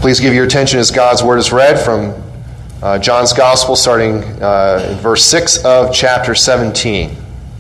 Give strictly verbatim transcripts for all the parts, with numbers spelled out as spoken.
Please give your attention as God's Word is read from uh, John's Gospel, starting uh, in verse six of chapter seventeen.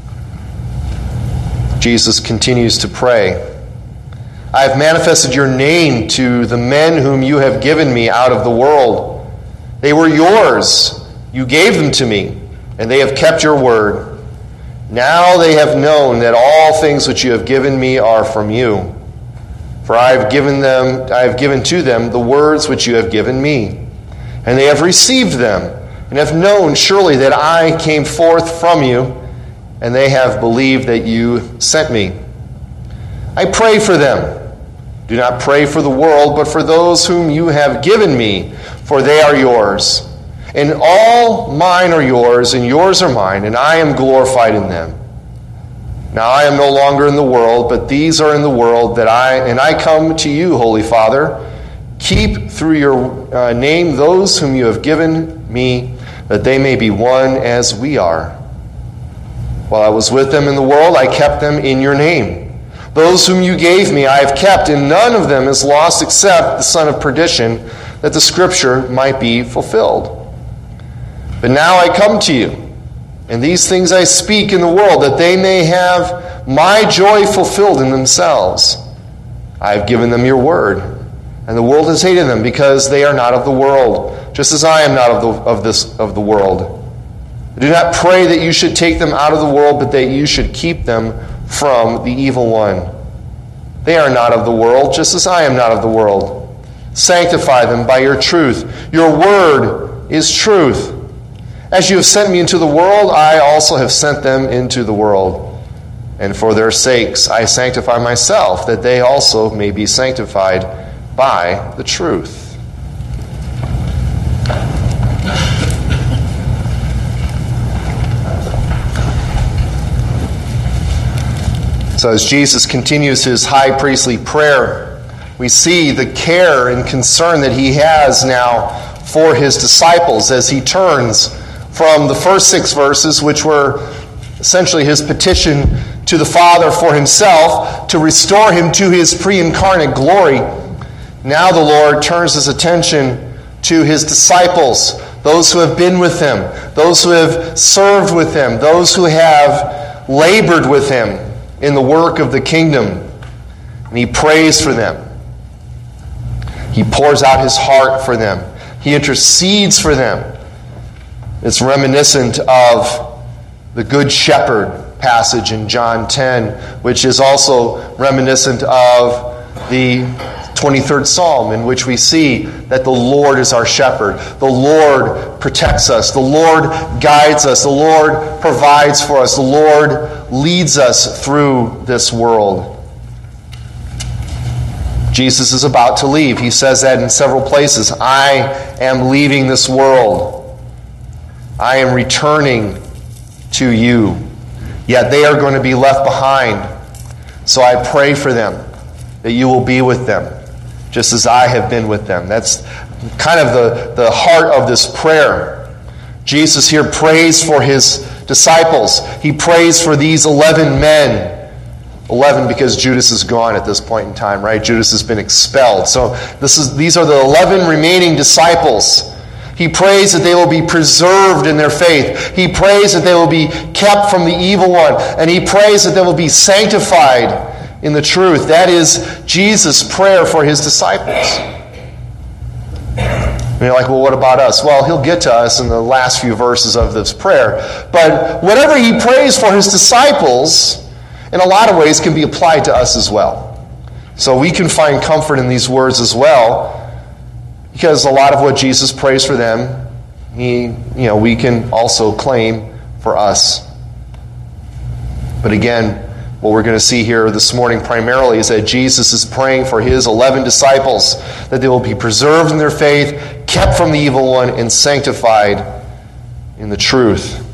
Jesus continues to pray. I have manifested your name to the men whom you have given me out of the world. They were yours. You gave them to me, and they have kept your word. Now they have known that all things which you have given me are from you. For I have given them, I have given to them the words which you have given me, and they have received them, and have known surely that I came forth from you, and they have believed that you sent me. I pray for them. Do not pray for the world, but for those whom you have given me, for they are yours. And all mine are yours, and yours are mine, and I am glorified in them. Now I am no longer in the world, but these are in the world, that I and I come to you, Holy Father. Keep through your uh, name those whom you have given me, that they may be one as we are. While I was with them in the world, I kept them in your name. Those whom you gave me I have kept, and none of them is lost except the son of perdition, that the scripture might be fulfilled. But now I come to you, and these things I speak in the world, that they may have my joy fulfilled in themselves. I have given them your word, and the world has hated them, because they are not of the world, just as I am not of the of this of the world. I do not pray that you should take them out of the world, but that you should keep them from the evil one. They are not of the world, just as I am not of the world. Sanctify them by your truth. Your word is truth. As you have sent me into the world, I also have sent them into the world. And for their sakes I sanctify myself, that they also may be sanctified by the truth. So as Jesus continues his high priestly prayer, we see the care and concern that he has now for his disciples as he turns from the first six verses, which were essentially his petition to the Father for himself to restore him to his pre-incarnate glory. Now the Lord turns his attention to his disciples, those who have been with him, those who have served with him, those who have labored with him in the work of the kingdom. And he prays for them. He pours out his heart for them. He intercedes for them. It's reminiscent of the Good Shepherd passage in John ten, which is also reminiscent of the twenty-third Psalm, in which we see that the Lord is our shepherd. The Lord protects us. The Lord guides us. The Lord provides for us. The Lord leads us through this world. Jesus is about to leave. He says that in several places. I am leaving this world. I am returning to you. Yet they are going to be left behind. So I pray for them, that you will be with them, just as I have been with them. That's kind of the, the heart of this prayer. Jesus here prays for his disciples. He prays for these eleven men. eleven because Judas is gone at this point in time, right? Judas has been expelled. So this is these are the eleven remaining disciples. He prays that they will be preserved in their faith. He prays that they will be kept from the evil one. And he prays that they will be sanctified in the truth. That is Jesus' prayer for his disciples. And you're like, well, what about us? Well, he'll get to us in the last few verses of this prayer. But whatever he prays for his disciples, in a lot of ways, can be applied to us as well. So we can find comfort in these words as well, because a lot of what Jesus prays for them, he, you know, we can also claim for us. But again, what we're going to see here this morning primarily is that Jesus is praying for his eleven disciples, that they will be preserved in their faith, kept from the evil one, and sanctified in the truth.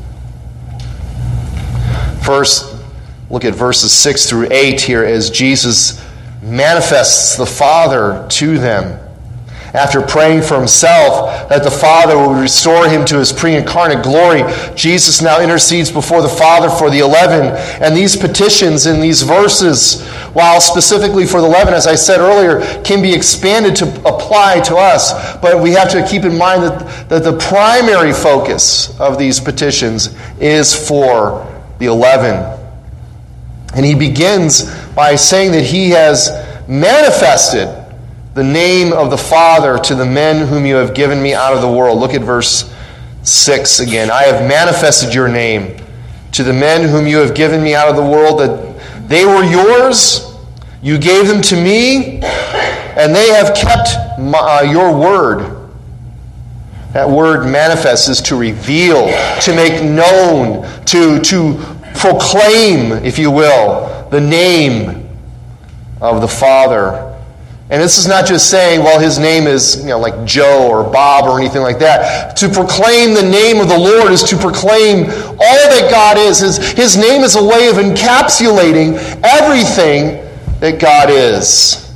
First, look at verses six through eight here as Jesus manifests the Father to them. After praying for himself that the Father would restore him to his pre-incarnate glory, Jesus now intercedes before the Father for the eleven. And these petitions in these verses while specifically for the eleven, as I said earlier, can be expanded to apply to us. But we have to keep in mind that, that the primary focus of these petitions is for the eleven. And he begins by saying that he has manifested the name of the Father to the men whom you have given me out of the world. Look at verse six again. I have manifested your name to the men whom you have given me out of the world, that they were yours, you gave them to me, and they have kept my, uh, your word. That word manifest is to reveal, to make known, to, to proclaim, if you will, the name of the Father. And this is not just saying, well, his name is, you know, like Joe or Bob or anything like that. To proclaim the name of the Lord is to proclaim all that God is. His, his name is a way of encapsulating everything that God is.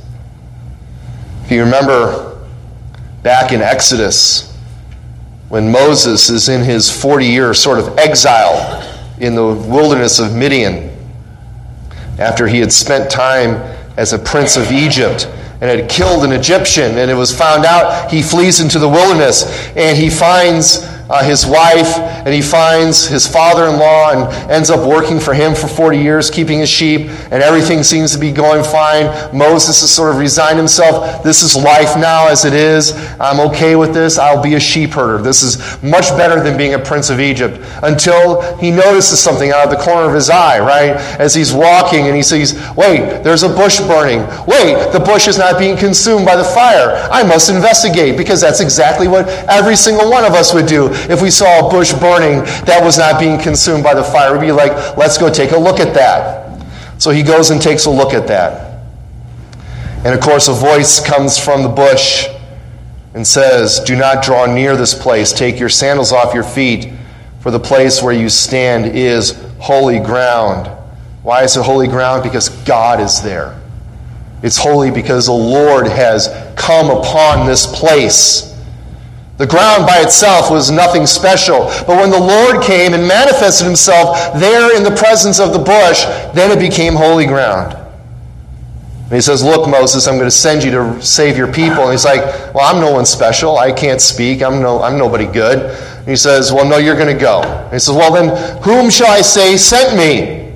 If you remember back in Exodus, when Moses is in his forty-year sort of exile in the wilderness of Midian, after he had spent time as a prince of Egypt, and had killed an Egyptian, and it was found out, he flees into the wilderness, and he finds uh, his wife, and he finds his father-in-law, and ends up working for him for forty years, keeping his sheep, and everything seems to be going fine. Moses has sort of resigned himself. This is life now as it is. I'm okay with this. I'll be a sheep herder. This is much better than being a prince of Egypt. Until he notices something out of the corner of his eye, right? As he's walking, and he sees, wait, there's a bush burning. Wait, the bush is not being consumed by the fire. I must investigate, because that's exactly what every single one of us would do if we saw a bush burning that was not being consumed by the fire. We'd be like, let's go take a look at that. So he goes and takes a look at that. And of course, a voice comes from the bush and says, do not draw near this place. Take your sandals off your feet, for the place where you stand is holy ground. Why is it holy ground? Because God is there. It's holy because the Lord has come upon this place. The ground by itself was nothing special. But when the Lord came and manifested himself there in the presence of the bush, then it became holy ground. And he says, look, Moses, I'm going to send you to save your people. And he's like, well, I'm no one special. I can't speak. I'm no, I'm nobody good. And he says, well, no, you're going to go. And he says, well, then whom shall I say sent me?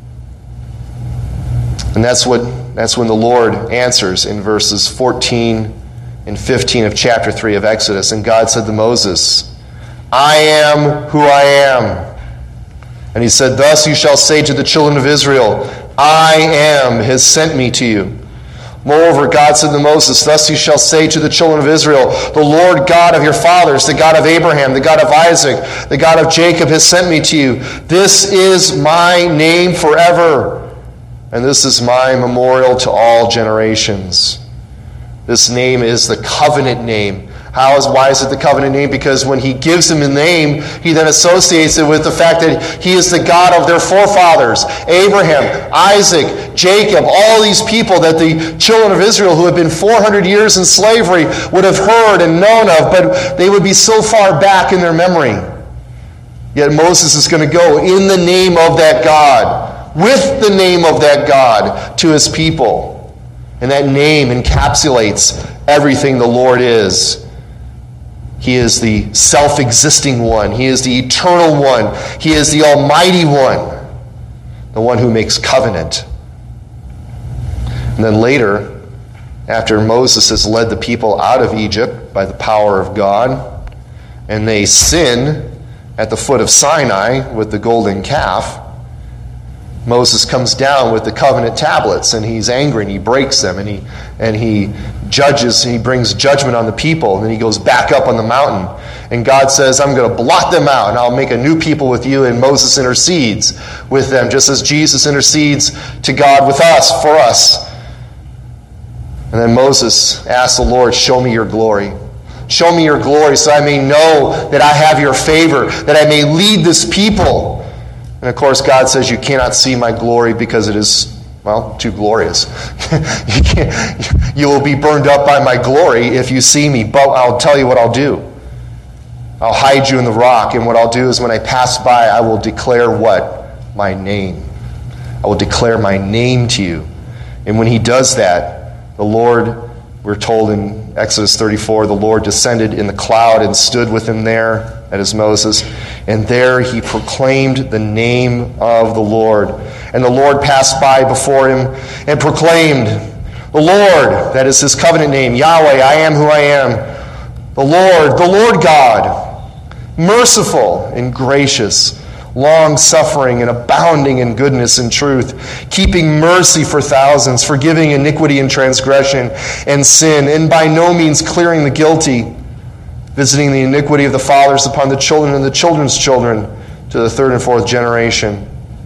And that's what that's when the Lord answers in verses fourteen and fifteen of chapter three of Exodus. And God said to Moses, I am who I am. And he said, thus you shall say to the children of Israel, I am has sent me to you. Moreover, God said to Moses, thus you shall say to the children of Israel, the Lord God of your fathers, the God of Abraham, the God of Isaac, the God of Jacob has sent me to you. This is my name forever, and this is my memorial to all generations. This name is the covenant name. How is, why is it the covenant name? Because when he gives him a name, he then associates it with the fact that he is the God of their forefathers. Abraham, Isaac, Jacob, all these people that the children of Israel who had been four hundred years in slavery would have heard and known of, but they would be so far back in their memory. Yet Moses is going to go in the name of that God, with the name of that God, to his people. And that name encapsulates everything the Lord is. He is the self-existing one. He is the eternal one. He is the almighty one. The one who makes covenant. And then later, after Moses has led the people out of Egypt by the power of God, and they sin at the foot of Sinai with the golden calf, Moses comes down with the covenant tablets, and he's angry, and he breaks them, and he and he judges, and he brings judgment on the people, and then he goes back up on the mountain. And God says, I'm going to blot them out, and I'll make a new people with you, and Moses intercedes with them, just as Jesus intercedes to God with us, for us. And then Moses asks the Lord, show me your glory. Show me your glory so I may know that I have your favor, that I may lead this people. And of course, God says, you cannot see my glory because it is, well, too glorious. you, can't, you will be burned up by my glory if you see me, but I'll tell you what I'll do. I'll hide you in the rock, and what I'll do is when I pass by, I will declare what? My name. I will declare my name to you. And when he does that, the Lord, we're told in Exodus thirty-four, the Lord descended in the cloud and stood with him there, that is Moses, and there he proclaimed the name of the Lord. And the Lord passed by before him and proclaimed, the Lord, that is his covenant name, Yahweh, I am who I am, the Lord, the Lord God, merciful and gracious, long-suffering and abounding in goodness and truth, keeping mercy for thousands, forgiving iniquity and transgression and sin, and by no means clearing the guilty, visiting the iniquity of the fathers upon the children and the children's children to the third and fourth generation.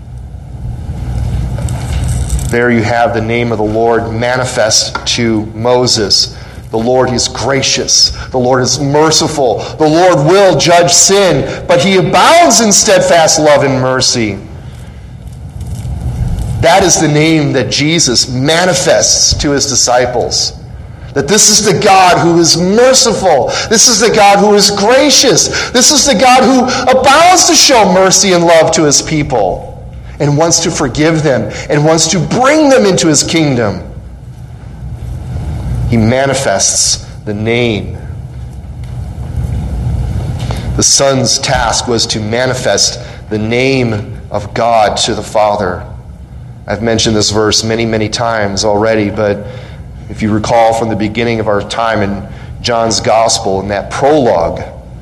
There you have the name of the Lord manifest to Moses. The Lord is gracious. The Lord is merciful. The Lord will judge sin, but he abounds in steadfast love and mercy. That is the name that Jesus manifests to his disciples. That this is the God who is merciful. This is the God who is gracious. This is the God who abounds to show mercy and love to his people and wants to forgive them and wants to bring them into his kingdom. He manifests the name. The Son's task was to manifest the name of God to the Father. I've mentioned this verse many, many times already, but if you recall from the beginning of our time in John's Gospel, in that prologue,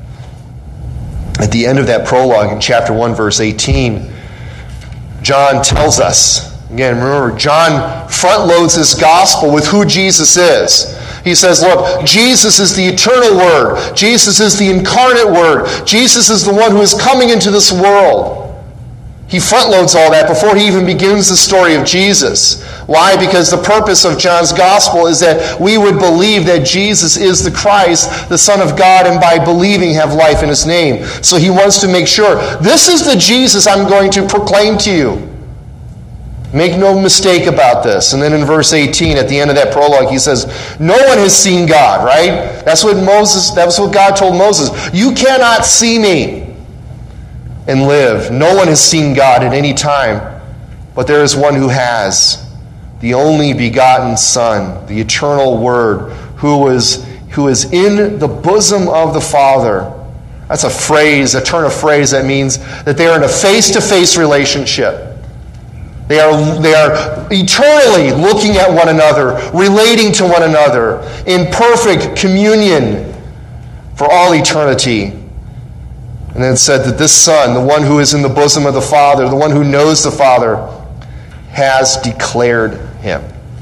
at the end of that prologue in chapter one, verse eighteen, John tells us, again, remember, John front loads his gospel with who Jesus is. He says, look, Jesus is the eternal Word. Jesus is the incarnate Word. Jesus is the one who is coming into this world. He front loads all that before he even begins the story of Jesus. Why? Because the purpose of John's gospel is that we would believe that Jesus is the Christ, the Son of God, and by believing have life in his name. So he wants to make sure, this is the Jesus I'm going to proclaim to you. Make no mistake about this. And then in verse eighteen, at the end of that prologue, he says, no one has seen God, right? That's what Moses, that's what God told Moses. You cannot see me and live. No one has seen God at any time, but there is one who has, the only begotten Son, the eternal Word, who was who is in the bosom of the Father. That's a phrase, a turn of phrase that means that they are in a face-to-face relationship. They are, they are eternally looking at one another, relating to one another, in perfect communion for all eternity. And then it said that this Son, the one who is in the bosom of the Father, the one who knows the Father, has declared him.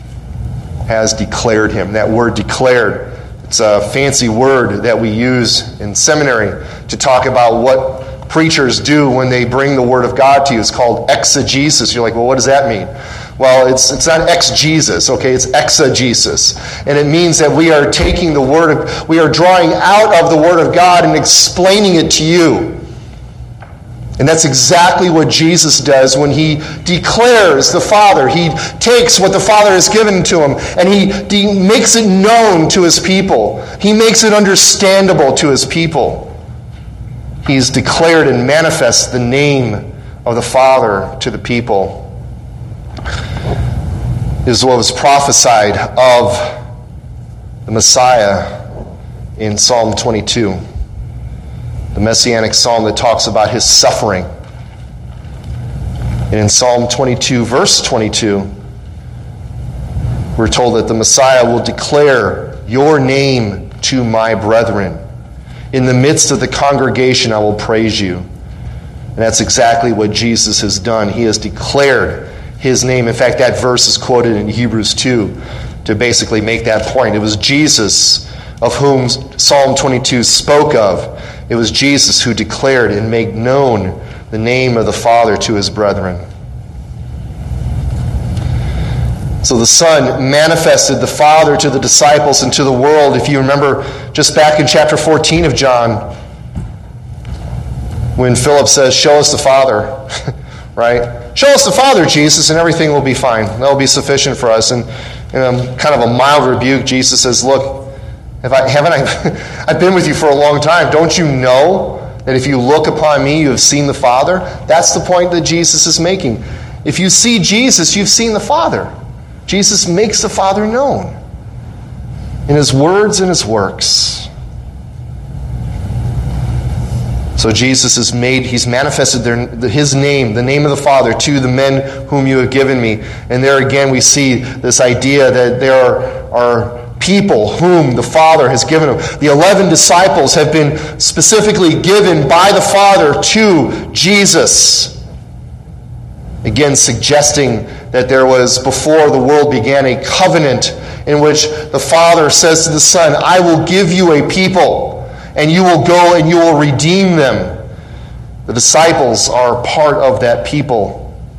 Has declared him. That word declared, it's a fancy word that we use in seminary to talk about what preachers do when they bring the Word of God to you. It's called exegesis. You're like, well, what does that mean? Well, it's it's not ex-Jesus, okay? It's exegesis. And it means that we are taking the Word of, we are drawing out of the Word of God and explaining it to you. And that's exactly what Jesus does when he declares the Father. He takes what the Father has given to him and he de- makes it known to his people. He makes it understandable to his people. He's declared and manifests the name of the Father to the people. It is what was prophesied of the Messiah in Psalm twenty-two. The Messianic psalm that talks about his suffering. And in Psalm twenty-two, verse twenty-two, we're told that the Messiah will declare your name to my brethren. In the midst of the congregation, I will praise you. And that's exactly what Jesus has done. He has declared his name. In fact, that verse is quoted in Hebrews two to basically make that point. It was Jesus of whom Psalm twenty-two spoke of. It was Jesus who declared and made known the name of the Father to his brethren. So the Son manifested the Father to the disciples and to the world. If you remember just back in chapter fourteen of John, when Philip says, show us the Father, right? Show us the Father, Jesus, and everything will be fine. That will be sufficient for us. And in a kind of a mild rebuke, Jesus says, look, have I, haven't I, I've been with you for a long time. Don't you know that if you look upon me, you have seen the Father? That's the point that Jesus is making. If you see Jesus, you've seen the Father. Jesus makes the Father known in his words and his works. So Jesus has made, he's manifested their, his name, the name of the Father, to the men whom you have given me. And there again we see this idea that there are, are people whom the Father has given him. The eleven disciples have been specifically given by the Father to Jesus. Again, suggesting that there was, before the world began, a covenant in which the Father says to the Son, I will give you a people, and you will go and you will redeem them. The disciples are part of that people.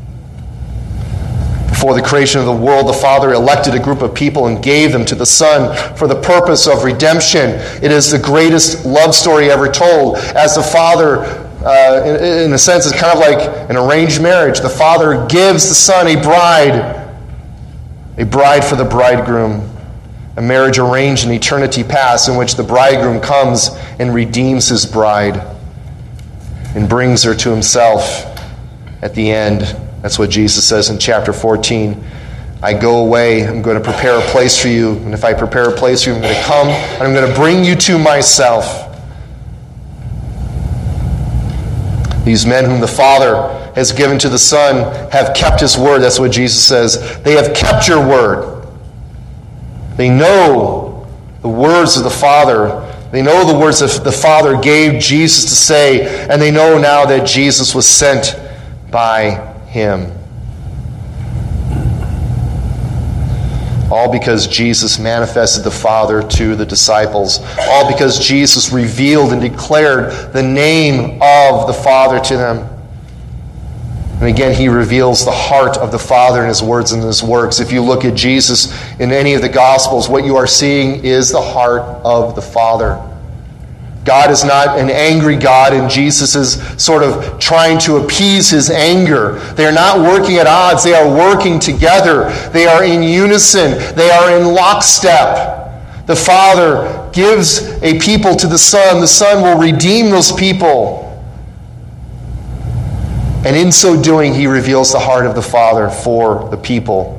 Before the creation of the world, the Father elected a group of people and gave them to the Son for the purpose of redemption. It is the greatest love story ever told. As the Father, uh, in, in a sense, is kind of like an arranged marriage. The Father gives the Son a bride, a bride for the bridegroom. A marriage arranged in eternity past, in which the bridegroom comes and redeems his bride and brings her to himself at the end. That's what Jesus says in chapter fourteen. I go away, I'm going to prepare a place for you, and if I prepare a place for you, I'm going to come and I'm going to bring you to myself. These men whom the Father has given to the Son have kept his word. That's what Jesus says. They have kept your word. They know the words of the Father. They know the words that the Father gave Jesus to say, and they know now that Jesus was sent by him. All because Jesus manifested the Father to the disciples. All because Jesus revealed and declared the name of the Father to them. And again, he reveals the heart of the Father in his words and his works. If you look at Jesus in any of the Gospels, what you are seeing is the heart of the Father. God is not an angry God, and Jesus is sort of trying to appease his anger. They are not working at odds. They are working together. They are in unison. They are in lockstep. The Father gives a people to the Son. The Son will redeem those people. And in so doing, he reveals the heart of the Father for the people.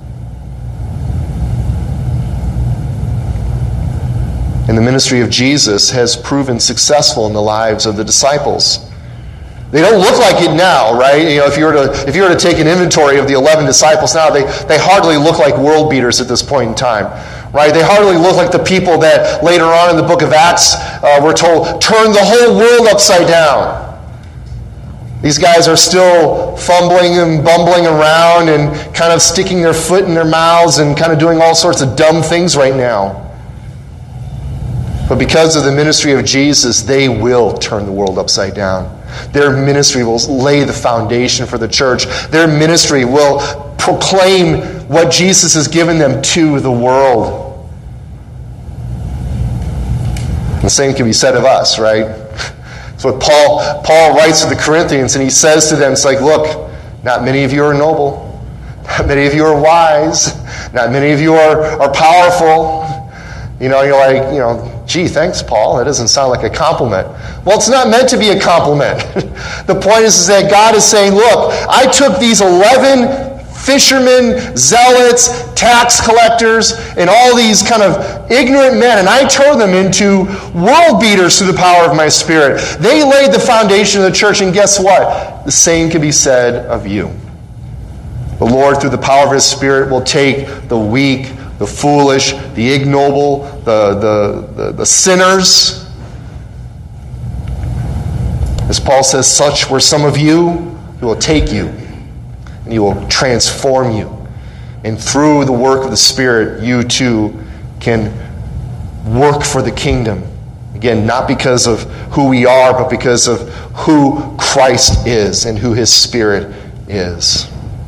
And the ministry of Jesus has proven successful in the lives of the disciples. They don't look like it now, right? You know, if you were to if you were to take an inventory of the eleven disciples now, they, they hardly look like world beaters at this point in time. Right? They hardly look like the people that later on in the book of Acts uh, we're told turned the whole world upside down. These guys are still fumbling and bumbling around and kind of sticking their foot in their mouths and kind of doing all sorts of dumb things right now. But because of the ministry of Jesus, they will turn the world upside down. Their ministry will lay the foundation for the church. Their ministry will proclaim what Jesus has given them to the world. The same can be said of us, right? That's what Paul, Paul writes to the Corinthians, and he says to them, it's like, look, not many of you are noble. Not many of you are wise. Not many of you are, are powerful. You know, you're like, you know, gee, thanks, Paul. That doesn't sound like a compliment. Well, it's not meant to be a compliment. The point is, is that God is saying, look, I took these eleven fishermen, zealots, tax collectors, and all these kind of ignorant men, and I turned them into world beaters through the power of my Spirit. They laid the foundation of the church, and guess what? The same can be said of you. The Lord, through the power of his Spirit, will take the weak, the foolish, the ignoble, the, the, the, the sinners. As Paul says, such were some of you. He will take you and he will transform you. And through the work of the Spirit, you too can work for the kingdom. Again, not because of who we are, but because of who Christ is and who his Spirit is.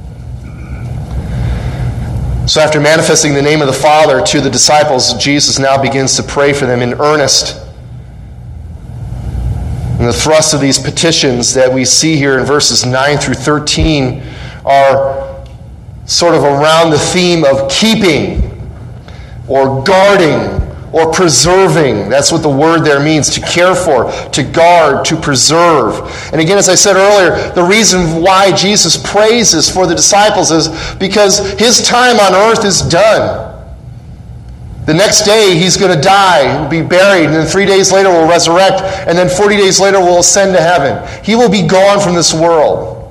So after manifesting the name of the Father to the disciples, Jesus now begins to pray for them in earnest. And the thrust of these petitions that we see here in verses nine through thirteen are sort of around the theme of keeping or guarding or preserving. That's what the word there means, to care for, to guard, to preserve. And again, as I said earlier, the reason why Jesus prays this for the disciples is because his time on earth is done. The next day, he's going to die, be buried, and then three days later will resurrect, and then forty days later will ascend to heaven. He will be gone from this world.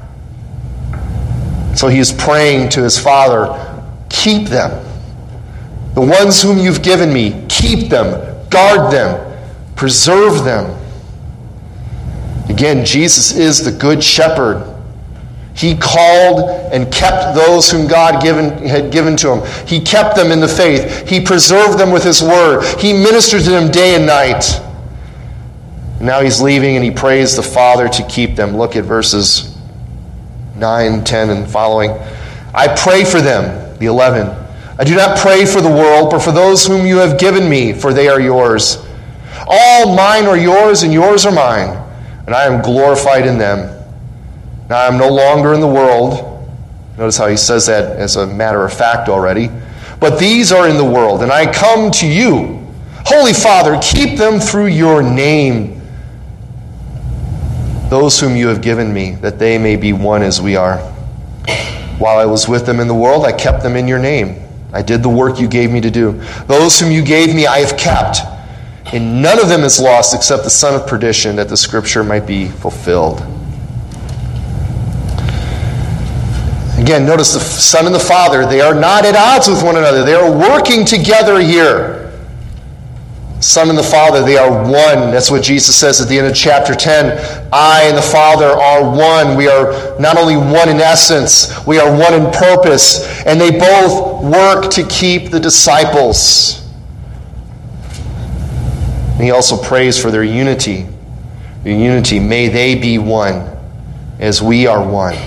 So he is praying to his Father, keep them. The ones whom you've given me, keep them, guard them, preserve them. Again, Jesus is the good shepherd. He called and kept those whom God given, had given to him. He kept them in the faith. He preserved them with his word. He ministered to them day and night. Now he's leaving and he prays the Father to keep them. Look at verses nine, ten, and following. I pray for them, the eleven. I do not pray for the world, but for those whom you have given me, for they are yours. All mine are yours, and yours are mine, and I am glorified in them. Now I am no longer in the world. Notice how he says that as a matter of fact already. But these are in the world, and I come to you. Holy Father, keep them through your name, those whom you have given me, that they may be one as we are. While I was with them in the world, I kept them in your name. I did the work you gave me to do. Those whom you gave me, I have kept. And none of them is lost except the son of perdition, that the scripture might be fulfilled. Again, notice the Son and the Father, they are not at odds with one another. They are working together here. Son and the Father, they are one. That's what Jesus says at the end of chapter ten. I and the Father are one. We are not only one in essence, we are one in purpose. And they both work to keep the disciples. And he also prays for their unity. Their unity, may they be one as we are one.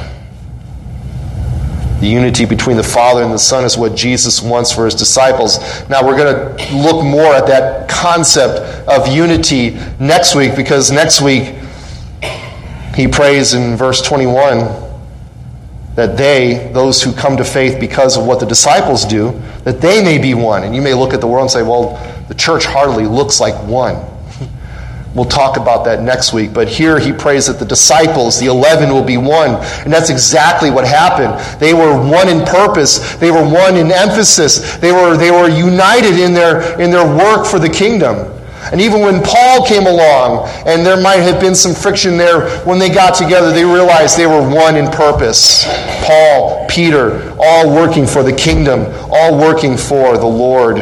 The unity between the Father and the Son is what Jesus wants for his disciples. Now we're going to look more at that concept of unity next week, because next week he prays in verse twenty-one that they, those who come to faith because of what the disciples do, that they may be one. And you may look at the world and say, well, the church hardly looks like one. We'll talk about that next week. But here he prays that the disciples, the eleven, will be one. And that's exactly what happened. They were one in purpose. They were one in emphasis. They were, they were united in their, in their work for the kingdom. And even when Paul came along, and there might have been some friction there, when they got together, they realized they were one in purpose. Paul, Peter, all working for the kingdom, all working for the Lord.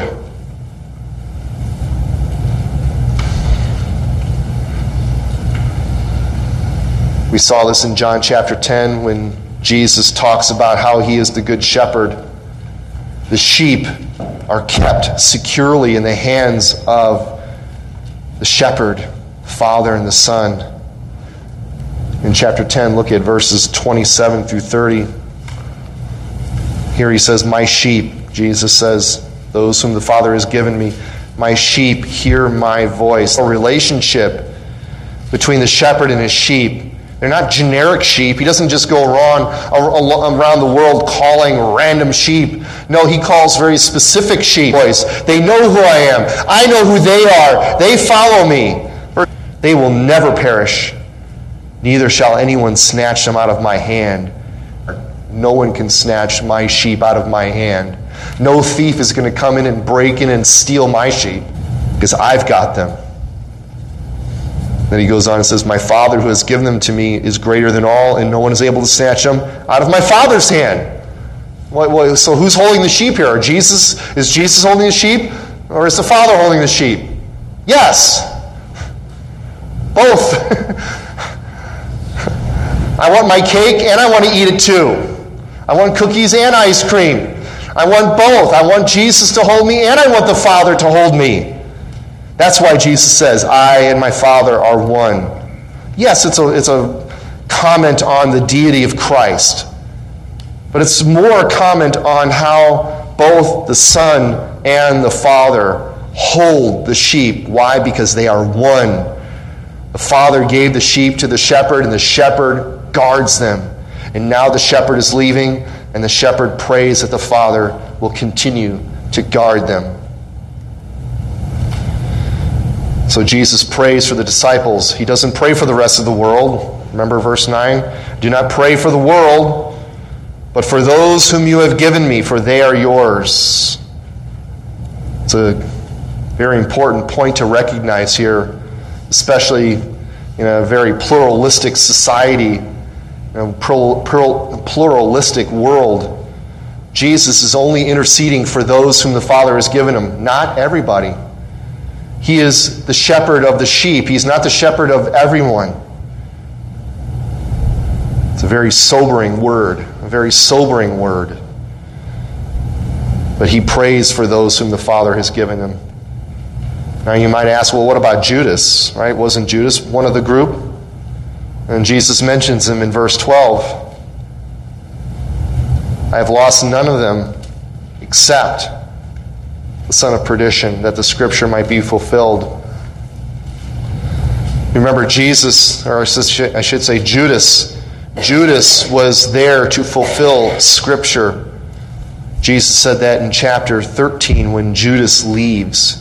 We saw this in John chapter ten when Jesus talks about how he is the good shepherd. The sheep are kept securely in the hands of the shepherd, Father and the Son. In chapter ten, look at verses twenty-seven through thirty. Here he says, my sheep, Jesus says, those whom the Father has given me, my sheep hear my voice. A relationship between the shepherd and his sheep. They're not generic sheep. He doesn't just go around, around the world calling random sheep. No, he calls very specific sheep. They know who I am. I know who they are. They follow me. They will never perish. Neither shall anyone snatch them out of my hand. No one can snatch my sheep out of my hand. No thief is going to come in and break in and steal my sheep, because I've got them. Then he goes on and says, my Father who has given them to me is greater than all, and no one is able to snatch them out of my Father's hand. Well, so who's holding the sheep here? Jesus, is Jesus holding the sheep, or is the Father holding the sheep? Yes. Both. I want my cake and I want to eat it too. I want cookies and ice cream. I want both. I want Jesus to hold me and I want the Father to hold me. That's why Jesus says, I and my Father are one. Yes, it's a, it's a comment on the deity of Christ. But it's more a comment on how both the Son and the Father hold the sheep. Why? Because they are one. The Father gave the sheep to the shepherd, and the shepherd guards them. And now the shepherd is leaving, and the shepherd prays that the Father will continue to guard them. So Jesus prays for the disciples. He doesn't pray for the rest of the world. Remember verse nine? Do not pray for the world, but for those whom you have given me, for they are yours. It's a very important point to recognize here, especially in a very pluralistic society, in a pluralistic world. Jesus is only interceding for those whom the Father has given him, not everybody. He is the shepherd of the sheep. He's not the shepherd of everyone. It's a very sobering word, a very sobering word. But he prays for those whom the Father has given him. Now you might ask, well, what about Judas? Right? Wasn't Judas one of the group? And Jesus mentions him in verse twelve. I have lost none of them except the son of perdition, that the scripture might be fulfilled. Remember, Jesus, or I should say Judas, Judas was there to fulfill scripture. Jesus said that in chapter thirteen when Judas leaves.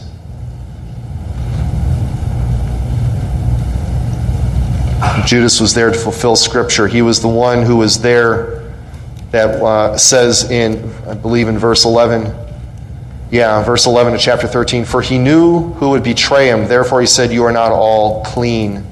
Judas was there to fulfill scripture. He was the one who was there that uh, says in, I believe in verse eleven, yeah, verse eleven of chapter thirteen, for he knew who would betray him, therefore he said, you are not all clean.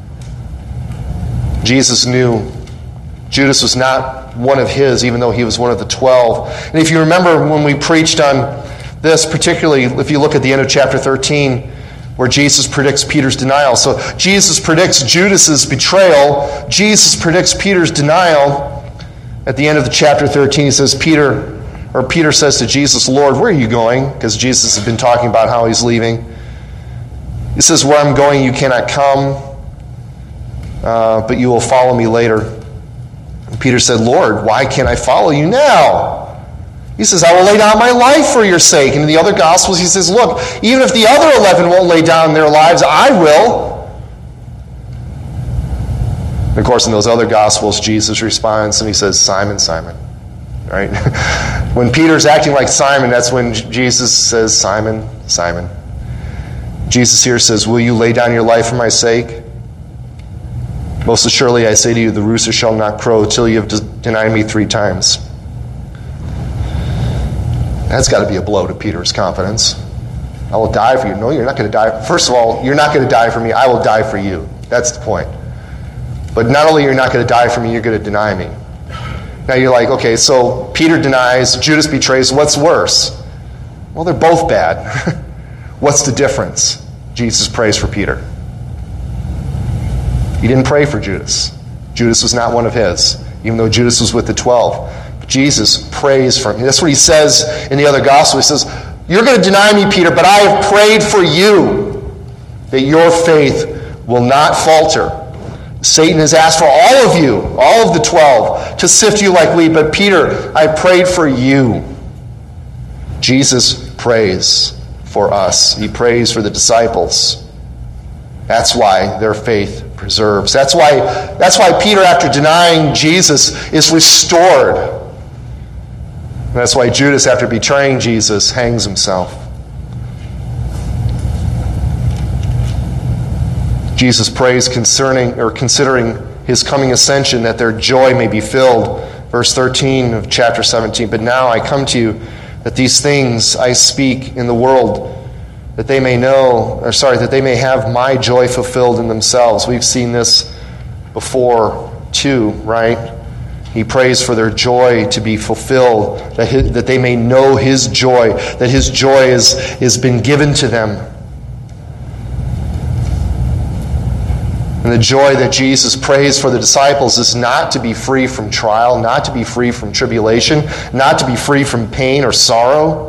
Jesus knew Judas was not one of his, even though he was one of the twelve. And if you remember when we preached on this, particularly if you look at the end of chapter thirteen, where Jesus predicts Peter's denial. So Jesus predicts Judas's betrayal. Jesus predicts Peter's denial. At the end of the chapter thirteen, he says, Peter, or Peter says to Jesus, Lord, where are you going? Because Jesus has been talking about how he's leaving. He says, where I'm going, you cannot come, uh, but you will follow me later. And Peter said, Lord, why can't I follow you now? He says, I will lay down my life for your sake. And in the other Gospels, he says, look, even if the other eleven won't lay down their lives, I will. And of course, in those other Gospels, Jesus responds and he says, Simon, Simon. Right? When Peter's acting like Simon, that's when Jesus says, Simon, Simon. Jesus here says, will you lay down your life for my sake? Most assuredly, I say to you, the rooster shall not crow till you have denied me three times. That's got to be a blow to Peter's confidence. I will die for you. No, you're not going to die. First of all, you're not going to die for me. I will die for you. That's the point. But not only you're not going to die for me, you're going to deny me. Now you're like, okay, so Peter denies, Judas betrays. What's worse? Well, they're both bad. What's the difference? Jesus prays for Peter. He didn't pray for Judas. Judas was not one of his, even though Judas was with the twelve. Jesus prays for him. That's what he says in the other gospel. He says, you're going to deny me, Peter, but I have prayed for you that your faith will not falter. Satan has asked for all of you, all of the twelve, to sift you like wheat, but Peter, I prayed for you. Jesus prays for us. He prays for the disciples. That's why their faith preserves. That's why, that's why Peter, after denying Jesus, is restored. That's why Judas, after betraying Jesus, hangs himself. Jesus prays concerning or considering his coming ascension, that their joy may be filled. Verse thirteen of chapter seventeen. But now I come to you, that these things I speak in the world, that they may know, or sorry, that they may have my joy fulfilled in themselves. We've seen this before too, right? He prays for their joy to be fulfilled, that his, that they may know his joy, that his joy is, has been given to them. And the joy that Jesus prays for the disciples is not to be free from trial, not to be free from tribulation, not to be free from pain or sorrow.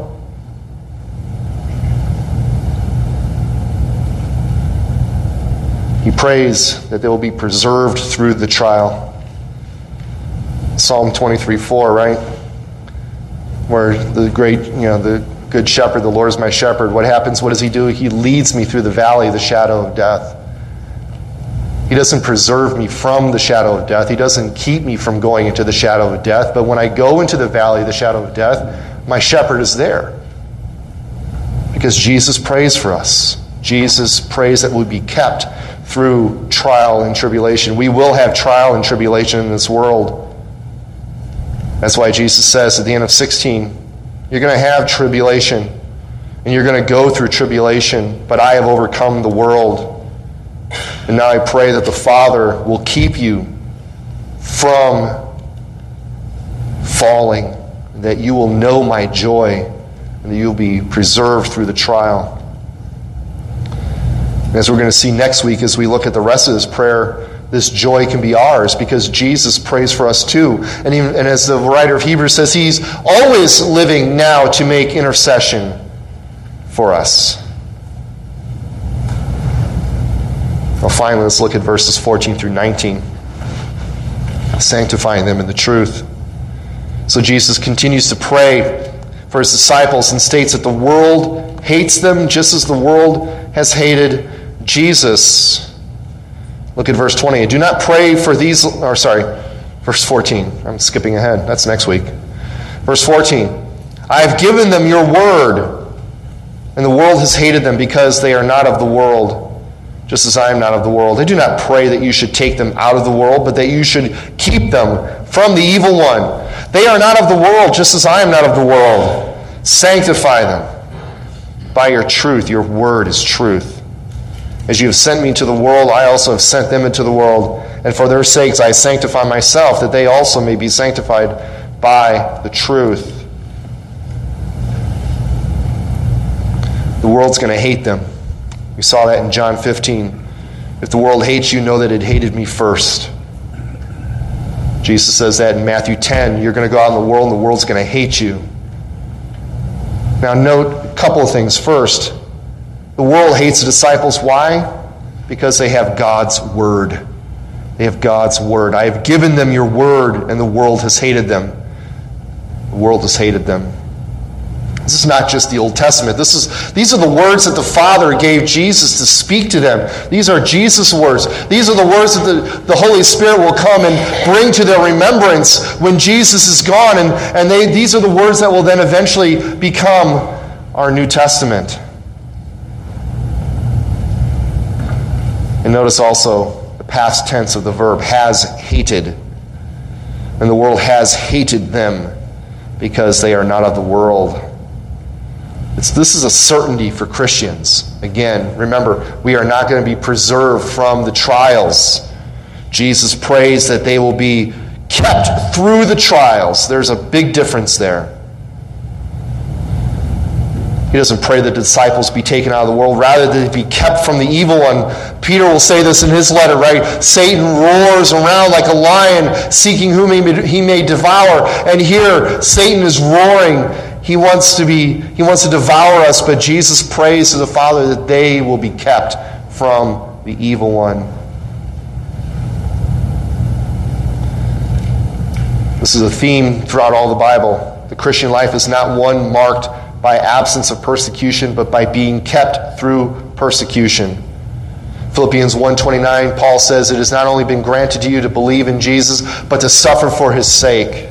He prays that they will be preserved through the trial. Psalm twenty-three four, right? Where the great, you know, the good shepherd, the Lord is my shepherd. What happens? What does he do? He leads me through the valley of the shadow of death. He doesn't preserve me from the shadow of death. He doesn't keep me from going into the shadow of death. But when I go into the valley of the shadow of death, my shepherd is there. Because Jesus prays for us. Jesus prays that we'll be kept through trial and tribulation. We will have trial and tribulation in this world. That's why Jesus says at the end of sixteen, you're going to have tribulation, and you're going to go through tribulation, but I have overcome the world. And now I pray that the Father will keep you from falling, that you will know my joy, and that you'll be preserved through the trial. And as we're going to see next week as we look at the rest of this prayer, this joy can be ours because Jesus prays for us too. And, even, and as the writer of Hebrews says, he's always living now to make intercession for us. Well, finally, let's look at verses fourteen through nineteen. Sanctifying them in the truth. So Jesus continues to pray for his disciples and states that the world hates them just as the world has hated Jesus. Look at verse twenty. Do not pray for these, or sorry, verse fourteen. I'm skipping ahead. That's next week. Verse fourteen. I have given them your word, and the world has hated them because they are not of the world, just as I am not of the world. I do not pray that you should take them out of the world, but that you should keep them from the evil one. They are not of the world, just as I am not of the world. Sanctify them by your truth. Your word is truth. As you have sent me into the world, I also have sent them into the world. And for their sakes I sanctify myself, that they also may be sanctified by the truth. The world's going to hate them. We saw that in John fifteen. If the world hates you, know that it hated me first. Jesus says that in Matthew ten. You're going to go out in the world and the world's going to hate you. Now note a couple of things. First, the world hates the disciples. Why? Because they have God's word. They have God's word. I have given them your word, and the world has hated them. The world has hated them. This is not just the Old Testament. This is, these are the words that the Father gave Jesus to speak to them. These are Jesus' words. These are the words that the, the Holy Spirit will come and bring to their remembrance when Jesus is gone. And, and they, these are the words that will then eventually become our New Testament. And notice also the past tense of the verb, has hated. And the world has hated them because they are not of the world. It's, this is a certainty for Christians. Again, remember, we are not going to be preserved from the trials. Jesus prays that they will be kept through the trials. There's a big difference there. He doesn't pray that the disciples be taken out of the world, rather that they be kept from the evil one. Peter will say this in his letter, right? Satan roars around like a lion, seeking whom he may, he may devour. And here, Satan is roaring. He wants to be, he wants to devour us, but Jesus prays to the Father that they will be kept from the evil one. This is a theme throughout all the Bible. The Christian life is not one marked by absence of persecution, but by being kept through persecution. Philippians one twenty-nine, Paul says, it has not only been granted to you to believe in Jesus, but to suffer for his sake.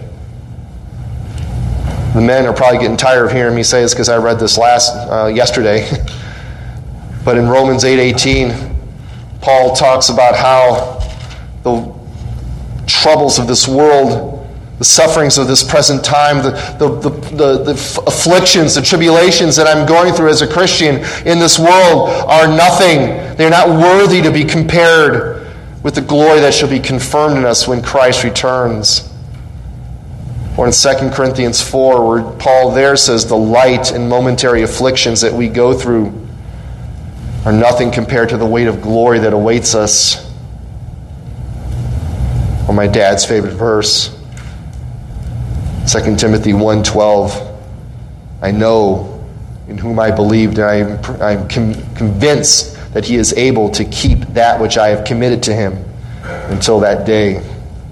The men are probably getting tired of hearing me say this because I read this last uh, yesterday. But in Romans eight eighteen, Paul talks about how the troubles of this world, the sufferings of this present time, the, the, the, the, the afflictions, the tribulations that I'm going through as a Christian in this world are nothing. They're not worthy to be compared with the glory that shall be confirmed in us when Christ returns. Or in Second Corinthians four, where Paul there says the light and momentary afflictions that we go through are nothing compared to the weight of glory that awaits us. Or my dad's favorite verse, Second Timothy one twelve, I know in whom I believed, and I am, I am com- convinced that he is able to keep that which I have committed to him until that day.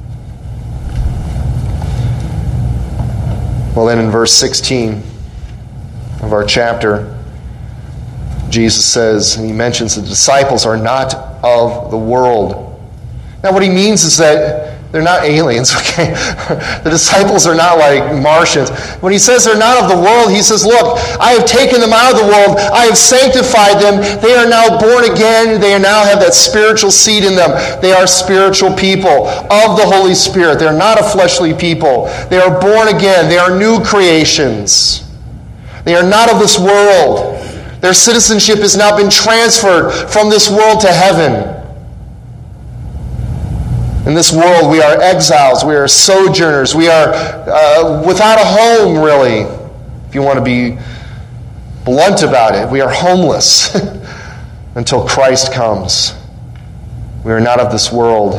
Well, then in verse sixteen of our chapter, Jesus says, and he mentions the disciples are not of the world. Now what he means is that They're not aliens, okay? The disciples are not like Martians. When he says they're not of the world, he says, look, I have taken them out of the world. I have sanctified them. They are now born again. They now have that spiritual seed in them. They are spiritual people of the Holy Spirit. They're not a fleshly people. They are born again. They are new creations. They are not of this world. Their citizenship has now been transferred from this world to heaven. In this world, we are exiles, we are sojourners, we are uh, without a home, really, if you want to be blunt about it. We are homeless until Christ comes. We are not of this world.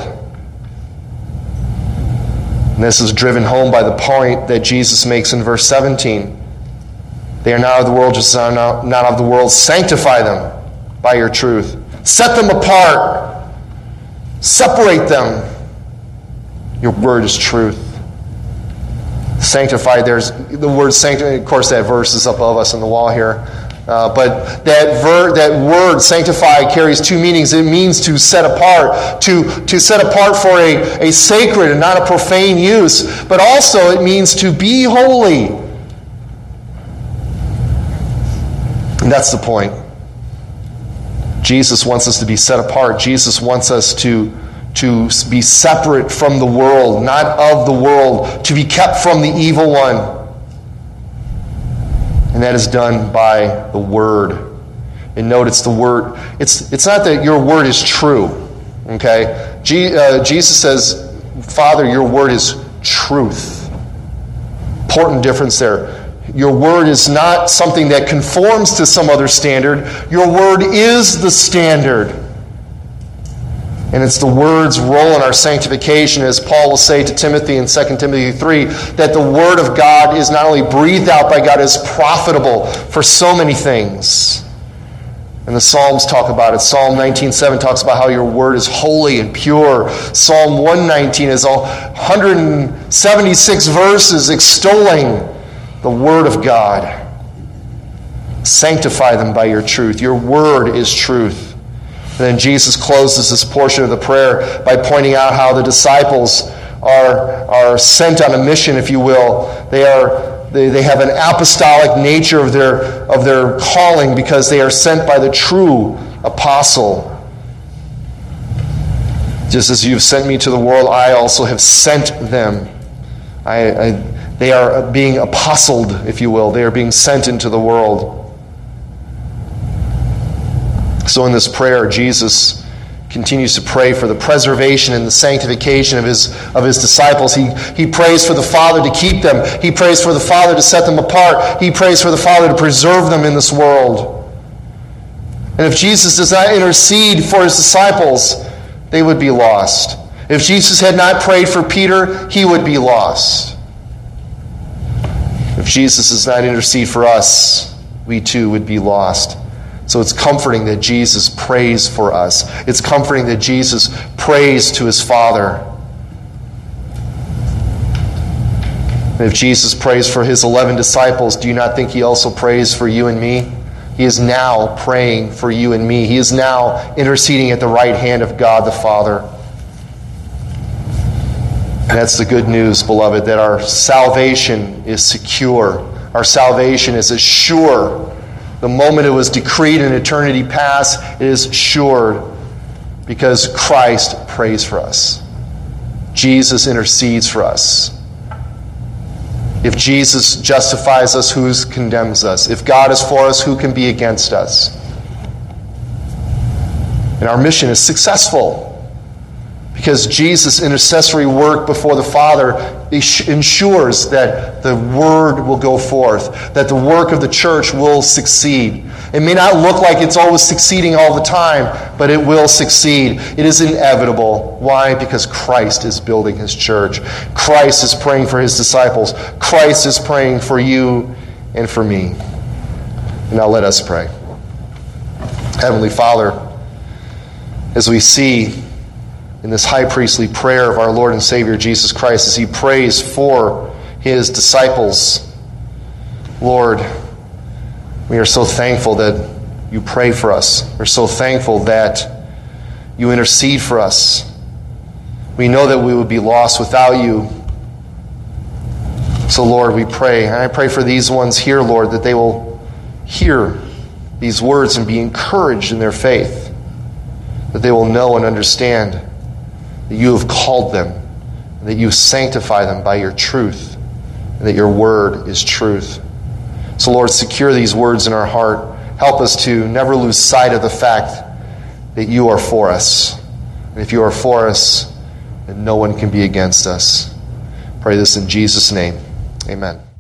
And this is driven home by the point that Jesus makes in verse seventeen. They are not of the world, just as I am not of the world. Sanctify them by your truth. Set them apart. Separate them. Your word is truth. Sanctified, there's the word sanctify. Of course, that verse is above us on the wall here. Uh, but that, ver, that word, sanctify, carries two meanings. It means to set apart, to, to set apart for a, a sacred and not a profane use. But also it means to be holy. And that's the point. Jesus wants us to be set apart. Jesus wants us to to be separate from the world, not of the world, to be kept from the evil one. And that is done by the Word. And note, it's the Word. It's, it's not that your Word is true, okay? G, uh, Jesus says, Father, your Word is truth. Important difference there. Your Word is not something that conforms to some other standard. Your Word is the standard. And it's the Word's role in our sanctification, as Paul will say to Timothy in Second Timothy three, that the Word of God is not only breathed out by God, it is profitable for so many things. And the Psalms talk about it. Psalm nineteen seven talks about how your Word is holy and pure. Psalm one nineteen is all one hundred seventy-six verses extolling the Word of God. Sanctify them by your truth. Your Word is truth. And then Jesus closes this portion of the prayer by pointing out how the disciples are, are sent on a mission, if you will. They are they, they have an apostolic nature of their of their calling because they are sent by the true apostle. Just as you've sent me to the world, I also have sent them. I, I, they are being apostled, if you will. They are being sent into the world. So in this prayer, Jesus continues to pray for the preservation and the sanctification of his, of his disciples. He, he prays for the Father to keep them. He prays for the Father to set them apart. He prays for the Father to preserve them in this world. And if Jesus does not intercede for his disciples, they would be lost. If Jesus had not prayed for Peter, he would be lost. If Jesus does not intercede for us, we too would be lost. So it's comforting that Jesus prays for us. It's comforting that Jesus prays to his Father. And if Jesus prays for his eleven disciples, do you not think he also prays for you and me? He is now praying for you and me. He is now interceding at the right hand of God the Father. And that's the good news, beloved, that our salvation is secure. Our salvation is assured. The moment it was decreed in eternity past, it is sure because Christ prays for us. Jesus intercedes for us. If Jesus justifies us, who condemns us? If God is for us, who can be against us? And our mission is successful because Jesus' intercessory work before the Father ensures that the Word will go forth, that the work of the church will succeed. It may not look like it's always succeeding all the time, but it will succeed. It is inevitable. Why? Because Christ is building his church. Christ is praying for his disciples. Christ is praying for you and for me. And now let us pray. Heavenly Father, as we see in this high priestly prayer of our Lord and Savior Jesus Christ, as he prays for his disciples, Lord, we are so thankful that you pray for us. We're so thankful that you intercede for us. We know that we would be lost without you. So, Lord, we pray, and I pray for these ones here, Lord, that they will hear these words and be encouraged in their faith, that they will know and understand that you have called them, and that you sanctify them by your truth, and that your word is truth. So, Lord, secure these words in our heart. Help us to never lose sight of the fact that you are for us. And if you are for us, then no one can be against us. Pray this in Jesus' name. Amen.